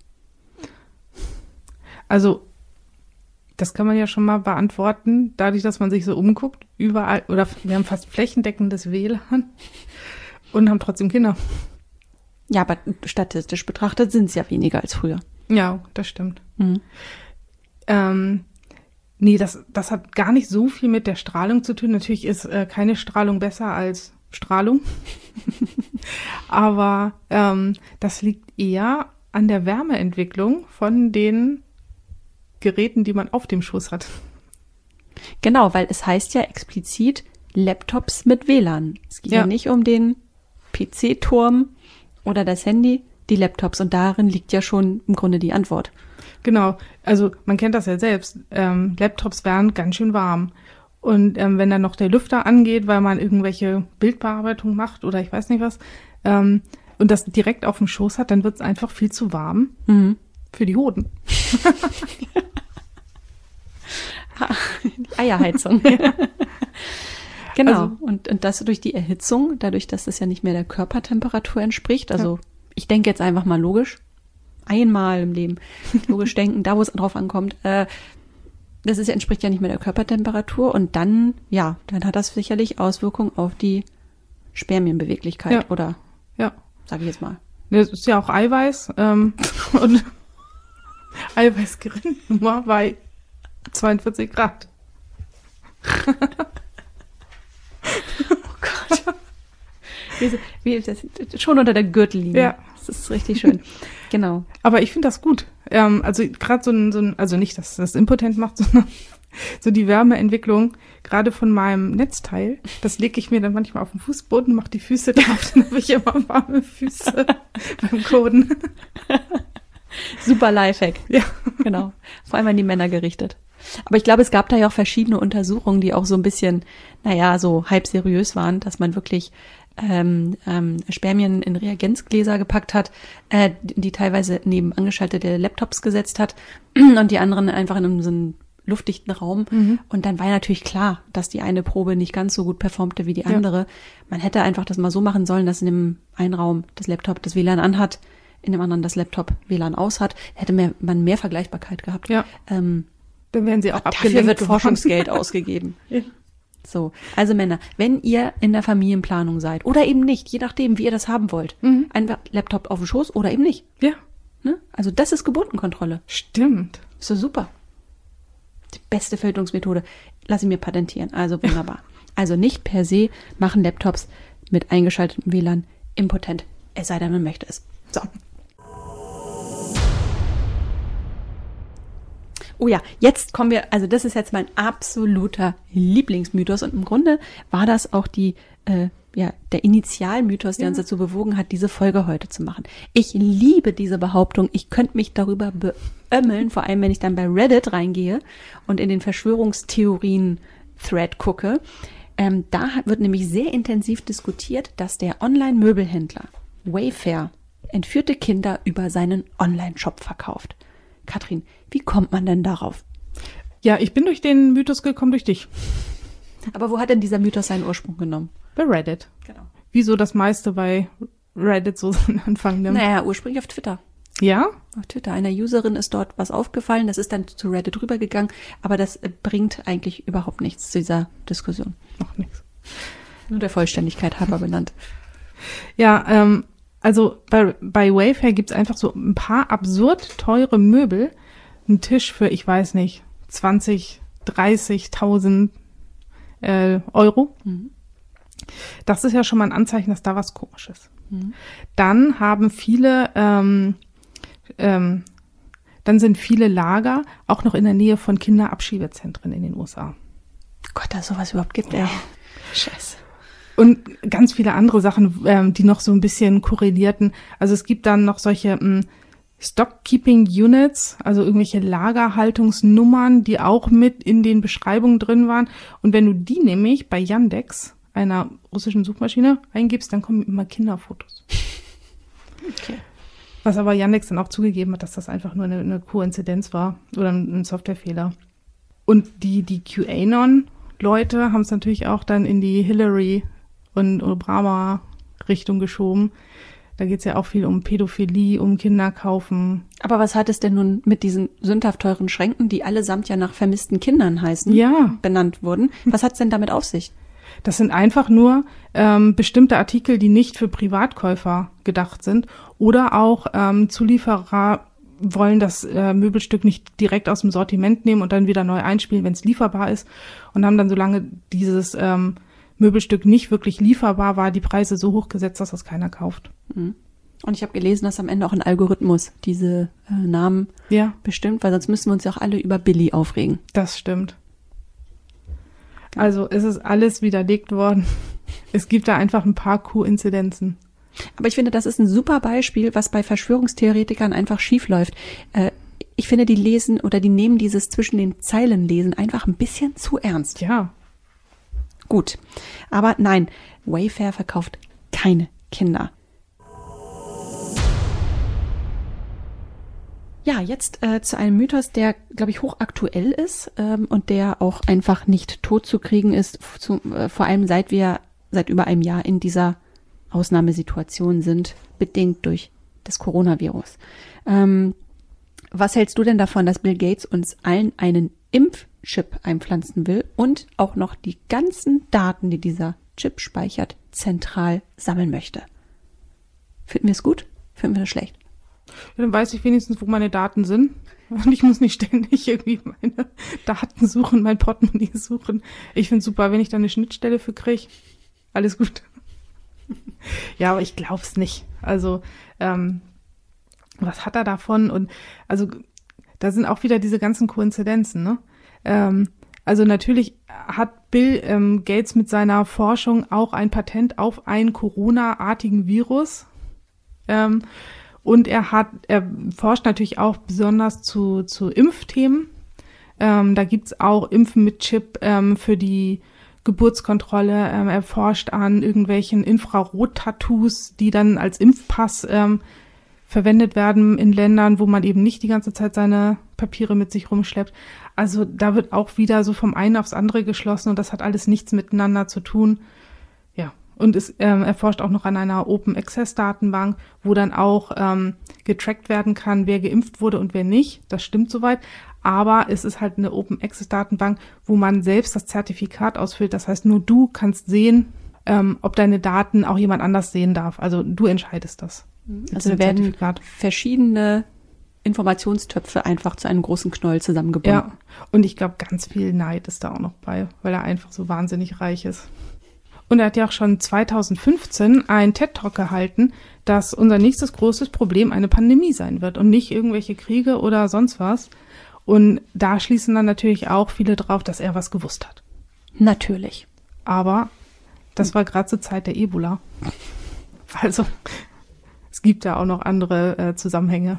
Also, das kann man ja schon mal beantworten, dadurch, dass man sich so umguckt, überall, oder wir haben fast flächendeckendes W L A N und haben trotzdem Kinder. Ja, aber statistisch betrachtet sind es ja weniger als früher. Ja, das stimmt. Mhm. Ähm, nee, das, das hat gar nicht so viel mit der Strahlung zu tun. Natürlich ist äh, keine Strahlung besser als Strahlung. Aber ähm, das liegt eher an der Wärmeentwicklung von den Geräten, die man auf dem Schoß hat. Genau, weil es heißt ja explizit Laptops mit W L A N. Es geht ja, Ja. nicht um den P C-Turm oder das Handy, die Laptops. Und darin liegt ja schon im Grunde die Antwort. Genau, also man kennt das ja selbst. Ähm, Laptops werden ganz schön warm. Und ähm, wenn dann noch der Lüfter angeht, weil man irgendwelche Bildbearbeitung macht oder ich weiß nicht was, ähm, und das direkt auf dem Schoß hat, dann wird es einfach viel zu warm Mhm. für die Hoden. Die Eierheizung. Ja. Genau. Also, und, und das durch die Erhitzung, dadurch, dass das ja nicht mehr der Körpertemperatur entspricht. Also ja. Ich denke jetzt einfach mal logisch. Einmal im Leben. Logisch denken, da wo es drauf ankommt. Äh, das ist, entspricht ja nicht mehr der Körpertemperatur. Und dann, ja, dann hat das sicherlich Auswirkungen auf die Spermienbeweglichkeit. Ja. Oder, ja. sag ich jetzt mal. Das ist ja auch Eiweiß. Ähm, und Eiweißgerinnung nur bei zweiundvierzig Grad. Oh Gott. Wie, wie, das, schon unter der Gürtellinie. Ja. Das ist richtig schön. Genau. Aber ich finde das gut. Ähm, also gerade so ein, so ein, also nicht, dass das impotent macht, sondern so die Wärmeentwicklung, gerade von meinem Netzteil, das lege ich mir dann manchmal auf den Fußboden, mache die Füße drauf, dann habe ich immer warme Füße beim Coden. Super Lifehack. Ja. Genau. Vor allem an die Männer gerichtet. Aber ich glaube, es gab da ja auch verschiedene Untersuchungen, die auch so ein bisschen, naja, so halb seriös waren, dass man wirklich ähm, ähm, Spermien in Reagenzgläser gepackt hat, äh, die teilweise neben angeschaltete Laptops gesetzt hat und die anderen einfach in einem, so einem luftdichten Raum. Mhm. Und dann war ja natürlich klar, dass die eine Probe nicht ganz so gut performte wie die andere. Ja. Man hätte einfach das mal so machen sollen, dass in dem einen Raum das Laptop das W L A N anhat, in dem anderen das Laptop W L A N aus hat. Hätte mehr, man mehr Vergleichbarkeit gehabt. Ja. Ähm, Dann werden sie auch abgelenkt. Dafür wird Forschungsgeld ausgegeben. Ja. So, also Männer, wenn ihr in der Familienplanung seid oder eben nicht, je nachdem, wie ihr das haben wollt, mhm. ein Laptop auf dem Schoß oder eben nicht. Ja. Ne? Also das ist Geburtenkontrolle. Stimmt. Ist so super. Die beste Verhütungsmethode. Lass ich mir patentieren. Also wunderbar. Also nicht per se machen Laptops mit eingeschaltetem W L A N impotent. Es sei denn, man möchte es. So. Oh ja, jetzt kommen wir, also das ist jetzt mein absoluter Lieblingsmythos und im Grunde war das auch die, äh, ja, der Initialmythos, der ja. uns dazu bewogen hat, diese Folge heute zu machen. Ich liebe diese Behauptung, ich könnte mich darüber beömmeln, vor allem wenn ich dann bei Reddit reingehe und in den Verschwörungstheorien-Thread gucke. Ähm, da wird nämlich sehr intensiv diskutiert, dass der Online-Möbelhändler Wayfair entführte Kinder über seinen Online-Shop verkauft. Katrin, wie kommt man denn darauf? Ja, ich bin durch den Mythos gekommen, durch dich. Aber wo hat denn dieser Mythos seinen Ursprung genommen? Bei Reddit. Genau. Wieso das meiste bei Reddit so seinen Anfang nimmt? Naja, ursprünglich auf Twitter. Ja? Auf Twitter. Einer Userin ist dort was aufgefallen, das ist dann zu Reddit rübergegangen, aber das bringt eigentlich überhaupt nichts zu dieser Diskussion. Noch nichts. Nur der Vollständigkeit halber benannt. Ja, ähm, also bei, bei Wayfair gibt's einfach so ein paar absurd teure Möbel. Ein Tisch für, ich weiß nicht, zwanzig, dreißigtausend äh, Euro. Mhm. Das ist ja schon mal ein Anzeichen, dass da was komisch ist. Mhm. Dann haben viele, ähm, ähm, dann sind viele Lager auch noch in der Nähe von Kinderabschiebezentren in den U S A. Gott, dass sowas überhaupt gibt, ey. Scheiße. Und ganz viele andere Sachen, ähm, die noch so ein bisschen korrelierten. Also es gibt dann noch solche ähm, Stockkeeping Units, also irgendwelche Lagerhaltungsnummern, die auch mit in den Beschreibungen drin waren. Und wenn du die nämlich bei Yandex, einer russischen Suchmaschine, eingibst, dann kommen immer Kinderfotos. Okay. Was aber Yandex dann auch zugegeben hat, dass das einfach nur eine, eine Koinzidenz war oder ein, ein Softwarefehler. Und die, die QAnon-Leute haben es natürlich auch dann in die Hillary- und Obama-Richtung geschoben. Da geht es ja auch viel um Pädophilie, um Kinderkaufen. Aber was hat es denn nun mit diesen sündhaft teuren Schränken, die allesamt ja nach vermissten Kindern heißen, ja. benannt wurden? Was hat es denn damit auf sich? Das sind einfach nur ähm, bestimmte Artikel, die nicht für Privatkäufer gedacht sind. Oder auch ähm, Zulieferer wollen das äh, Möbelstück nicht direkt aus dem Sortiment nehmen und dann wieder neu einspielen, wenn es lieferbar ist. Und haben dann, solange dieses ähm, Möbelstück nicht wirklich lieferbar war, die Preise so hoch gesetzt, dass das keiner kauft. Und ich habe gelesen, dass am Ende auch ein Algorithmus diese äh, Namen ja. bestimmt, weil sonst müssten wir uns ja auch alle über Billy aufregen. Das stimmt. Also es ist alles widerlegt worden. Es gibt da einfach ein paar Koinzidenzen. Aber ich finde, das ist ein super Beispiel, was bei Verschwörungstheoretikern einfach schief läuft. Äh, ich finde, die lesen oder die nehmen dieses zwischen den Zeilen lesen einfach ein bisschen zu ernst. Ja. Gut, aber nein, Wayfair verkauft keine Kinder. Ja, jetzt äh, zu einem Mythos, der, glaube ich, hochaktuell ist ähm, und der auch einfach nicht tot zu kriegen ist, zu, äh, vor allem seit wir seit über einem Jahr in dieser Ausnahmesituation sind, bedingt durch das Coronavirus. Ähm, was hältst du denn davon, dass Bill Gates uns allen einen Impfchip einpflanzen will und auch noch die ganzen Daten, die dieser Chip speichert, zentral sammeln möchte? Finden wir es gut? Finden wir das schlecht? Ja, dann weiß ich wenigstens, wo meine Daten sind. Und ich muss nicht ständig irgendwie meine Daten suchen, mein Portemonnaie suchen. Ich finde es super, wenn ich da eine Schnittstelle für kriege. Alles gut. Ja, aber ich glaube es nicht. Also, ähm, was hat er davon? Und also, da sind auch wieder diese ganzen Koinzidenzen, ne? Ähm, also natürlich hat Bill ähm, Gates mit seiner Forschung auch ein Patent auf einen Corona-artigen Virus. Ähm, Und er hat, er forscht natürlich auch besonders zu, zu Impfthemen. Ähm, da gibt's auch Impfen mit Chip ähm, für die Geburtskontrolle. Ähm, er forscht an irgendwelchen Infrarot-Tattoos, die dann als Impfpass ähm, verwendet werden in Ländern, wo man eben nicht die ganze Zeit seine Papiere mit sich rumschleppt. Also da wird auch wieder so vom einen aufs andere geschlossen und das hat alles nichts miteinander zu tun. Ja. Und es, ähm, er forscht auch noch an einer Open-Access-Datenbank, wo dann auch ähm, getrackt werden kann, wer geimpft wurde und wer nicht. Das stimmt soweit. Aber es ist halt eine Open-Access-Datenbank, wo man selbst das Zertifikat ausfüllt. Das heißt, nur du kannst sehen, ähm, ob deine Daten auch jemand anders sehen darf. Also du entscheidest das. Also werden Zertifikat. Verschiedene Informationstöpfe einfach zu einem großen Knoll zusammengebunden. Ja, und ich glaube, ganz viel Neid ist da auch noch bei, weil er einfach so wahnsinnig reich ist. Und er hat ja auch schon zweitausendfünfzehn einen TED-Talk gehalten, dass unser nächstes großes Problem eine Pandemie sein wird und nicht irgendwelche Kriege oder sonst was. Und da schließen dann natürlich auch viele drauf, dass er was gewusst hat. Natürlich. Aber das war gerade zur Zeit der Ebola. Also es gibt da auch noch andere äh, Zusammenhänge.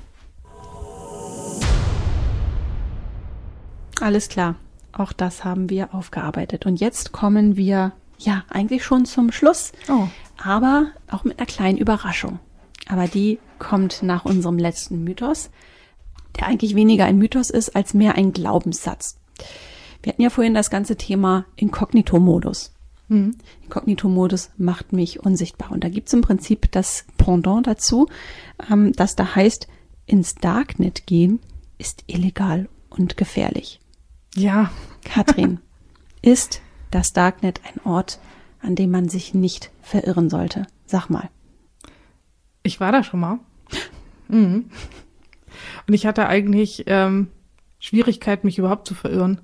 Alles klar. Auch das haben wir aufgearbeitet. Und jetzt kommen wir ja eigentlich schon zum Schluss. Oh. Aber auch mit einer kleinen Überraschung. Aber die kommt nach unserem letzten Mythos, der eigentlich weniger ein Mythos ist, als mehr ein Glaubenssatz. Wir hatten ja vorhin das ganze Thema Inkognito-Modus. Mhm. Inkognito-Modus macht mich unsichtbar. Und da gibt es im Prinzip das Pendant dazu, ähm, das da heißt, ins Darknet gehen ist illegal und gefährlich. Ja. Katrin, ist das Darknet ein Ort, an dem man sich nicht verirren sollte? Sag mal. Ich war da schon mal. Mhm. Und ich hatte eigentlich ähm, Schwierigkeit, mich überhaupt zu verirren.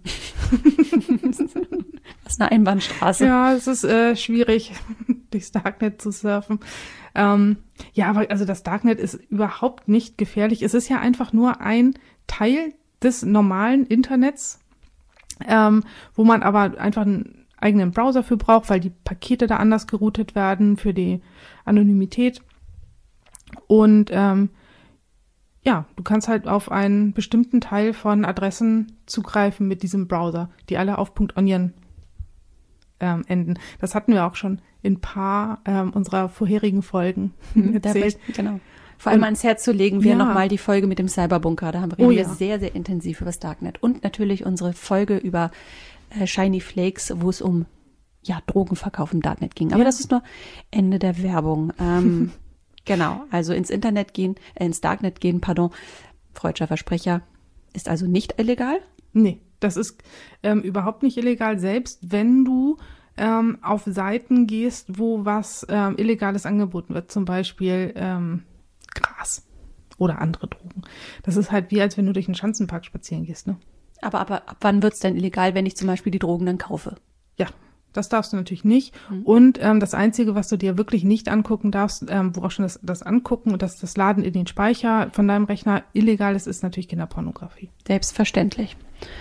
Das ist eine Einbahnstraße. Ja, es ist äh, schwierig, durchs Darknet zu surfen. Ähm, ja, aber also das Darknet ist überhaupt nicht gefährlich. Es ist ja einfach nur ein Teil des normalen Internets, ähm, wo man aber einfach einen eigenen Browser für braucht, weil die Pakete da anders geroutet werden für die Anonymität. Und ähm, ja, du kannst halt auf einen bestimmten Teil von Adressen zugreifen mit diesem Browser, die alle auf .onion ähm, enden. Das hatten wir auch schon in ein paar ähm, unserer vorherigen Folgen erzählt. Da, genau. Vor allem und, ans Herz zu legen, wäre ja. nochmal die Folge mit dem Cyberbunker. Da haben wir oh, ja. ja. sehr, sehr intensiv über das Darknet. Und natürlich unsere Folge über äh, Shiny Flakes, wo es um ja Drogenverkauf im Darknet ging. Aber ja. das ist nur Ende der Werbung. Ähm, genau, also ins Internet gehen, äh, ins Darknet gehen, pardon, freudscher Versprecher, ist also nicht illegal? Nee, das ist ähm, überhaupt nicht illegal, selbst wenn du ähm, auf Seiten gehst, wo was ähm, Illegales angeboten wird, zum Beispiel ähm, Gras oder andere Drogen. Das ist halt wie, als wenn du durch einen Schanzenpark spazieren gehst, ne? Aber, aber ab wann wird's denn illegal, wenn ich zum Beispiel die Drogen dann kaufe? Ja, das darfst du natürlich nicht. Mhm. Und ähm, das Einzige, was du dir wirklich nicht angucken darfst, ähm, wo auch schon das, das Angucken und das, das Laden in den Speicher von deinem Rechner illegal ist, ist natürlich Kinderpornografie. Selbstverständlich.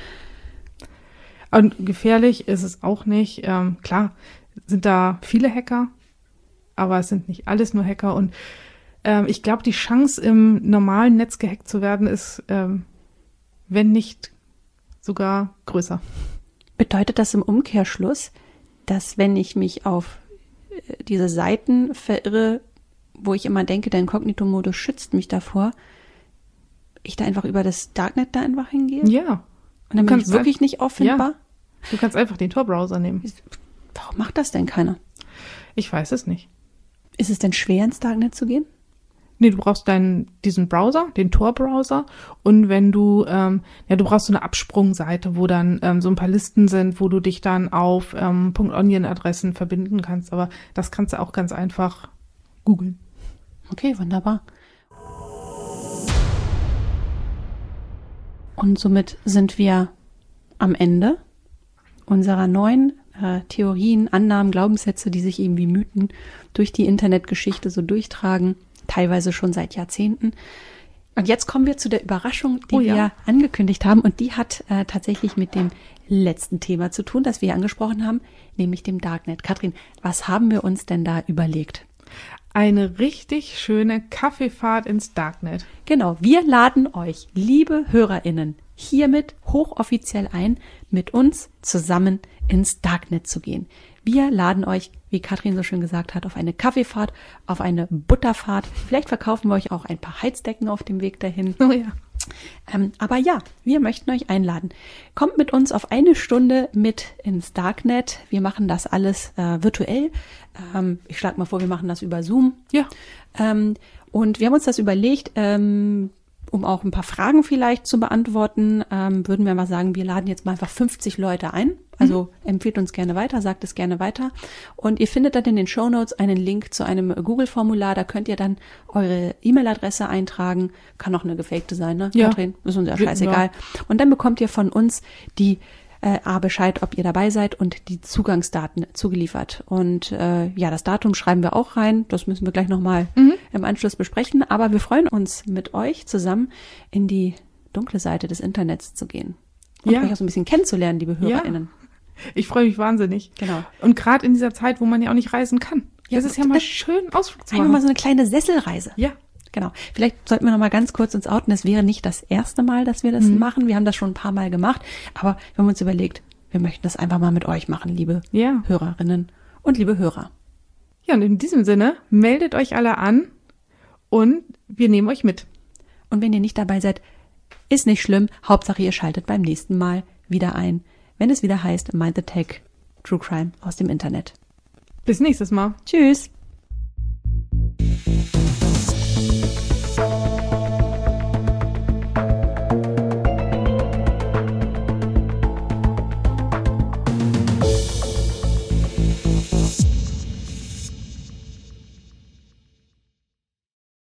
Und gefährlich ist es auch nicht. Ähm, klar, sind da viele Hacker, aber es sind nicht alles nur Hacker. Und ähm, ich glaube, die Chance, im normalen Netz gehackt zu werden, ist, ähm, wenn nicht sogar größer. Bedeutet das im Umkehrschluss, dass wenn ich mich auf diese Seiten verirre, wo ich immer denke, der Inkognito-Modus schützt mich davor, ich da einfach über das Darknet da einfach hingehe? Ja. Und dann bin ich wirklich nicht auffindbar? Ja. Du kannst einfach den Tor-Browser nehmen. Warum macht das denn keiner? Ich weiß es nicht. Ist es denn schwer, ins Darknet zu gehen? Nee, du brauchst deinen, diesen Browser, den Tor-Browser. Und wenn du, ähm, ja, du brauchst so eine Absprungseite, wo dann ähm, so ein paar Listen sind, wo du dich dann auf ähm, .onion-Adressen verbinden kannst. Aber das kannst du auch ganz einfach googeln. Okay, wunderbar. Und somit sind wir am Ende unserer neuen äh, Theorien, Annahmen, Glaubenssätze, die sich eben wie Mythen durch die Internetgeschichte so durchtragen, teilweise schon seit Jahrzehnten. Und jetzt kommen wir zu der Überraschung, die oh, ja. wir angekündigt haben. Und die hat äh, tatsächlich mit dem letzten Thema zu tun, das wir angesprochen haben, nämlich dem Darknet. Katrin, was haben wir uns denn da überlegt? Eine richtig schöne Kaffeefahrt ins Darknet. Genau, wir laden euch, liebe HörerInnen, hiermit hochoffiziell ein, mit uns zusammen ins Darknet zu gehen. Wir laden euch, wie Katrin so schön gesagt hat, auf eine Kaffeefahrt, auf eine Butterfahrt. Vielleicht verkaufen wir euch auch ein paar Heizdecken auf dem Weg dahin. Oh ja. Ähm, aber ja, wir möchten euch einladen. Kommt mit uns auf eine Stunde mit ins Darknet. Wir machen das alles äh, virtuell. Ähm, ich schlage mal vor, wir machen das über Zoom. Ja. Ähm, und wir haben uns das überlegt, ähm, um auch ein paar Fragen vielleicht zu beantworten, ähm, würden wir mal sagen, wir laden jetzt mal einfach fünfzig Leute ein. Also mhm. empfiehlt uns gerne weiter, sagt es gerne weiter. Und ihr findet dann in den Shownotes einen Link zu einem Google-Formular. Da könnt ihr dann eure E-Mail-Adresse eintragen. Kann auch eine gefakte sein, ne? Ja. Katrin, ist uns ja scheißegal. Ja. Und dann bekommt ihr von uns die äh, A Bescheid, ob ihr dabei seid und die Zugangsdaten zugeliefert. Und äh, ja, das Datum schreiben wir auch rein. Das müssen wir gleich nochmal mhm. im Anschluss besprechen. Aber wir freuen uns, mit euch zusammen in die dunkle Seite des Internets zu gehen. Und ja. euch auch so ein bisschen kennenzulernen, liebe HörerInnen. Ja. Ich freue mich wahnsinnig. Genau. Und gerade in dieser Zeit, wo man ja auch nicht reisen kann. Ja, das ist ja mal schön, einen Ausflug zu machen. Einfach mal so eine kleine Sesselreise. Ja. Genau. Vielleicht sollten wir noch mal ganz kurz uns outen. Es wäre nicht das erste Mal, dass wir das mhm. machen. Wir haben das schon ein paar Mal gemacht. Aber wir haben uns überlegt, wir möchten das einfach mal mit euch machen, liebe ja. Hörerinnen und liebe Hörer. Ja, und in diesem Sinne, meldet euch alle an und wir nehmen euch mit. Und wenn ihr nicht dabei seid, ist nicht schlimm. Hauptsache, ihr schaltet beim nächsten Mal wieder ein, wenn es wieder heißt Mind the Tech, True Crime aus dem Internet. Bis nächstes Mal. Tschüss.